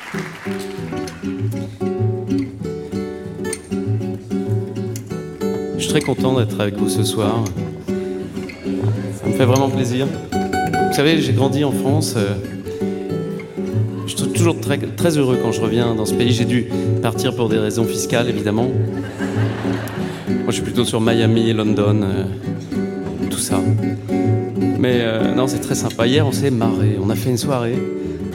Je suis très content d'être avec vous ce soir. Ça me fait vraiment plaisir. Vous savez, j'ai grandi en France. Je suis toujours très, très heureux quand je reviens dans ce pays. J'ai dû partir pour des raisons fiscales, évidemment. Moi, je suis plutôt sur Miami, London, tout ça. Mais non, c'est très sympa. Hier, on s'est marré. On a fait une soirée